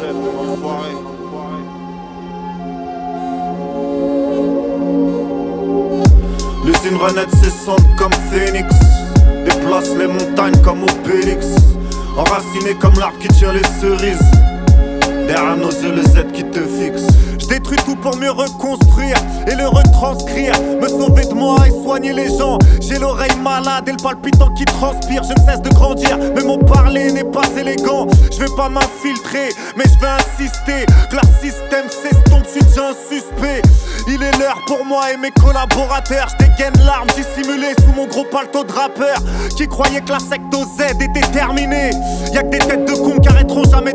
enfoiré. L'usine renaît de ses cendres comme Phoenix, déplace les montagnes comme Obélix, enraciné comme l'arbre qui tient les cerises. Derrière nos yeux le Z qui te fixe. Je détruis tout pour mieux reconstruire et le retranscrire, me sauver de moi et soigner les gens. J'ai l'oreille malade et le palpitant qui transpire. Je ne cesse de grandir, mais mon parler n'est pas élégant. Je vais pas m'infiltrer, mais je vais insister que leur système s'estompe, je suis déjà un suspect. Il est l'heure pour moi et mes collaborateurs. Je dégaine l'arme dissimulée sous mon gros paletot de rappeur qui croyait que la secte au Z était terminée. Y'a que des têtes de cons qui arrêteront jamais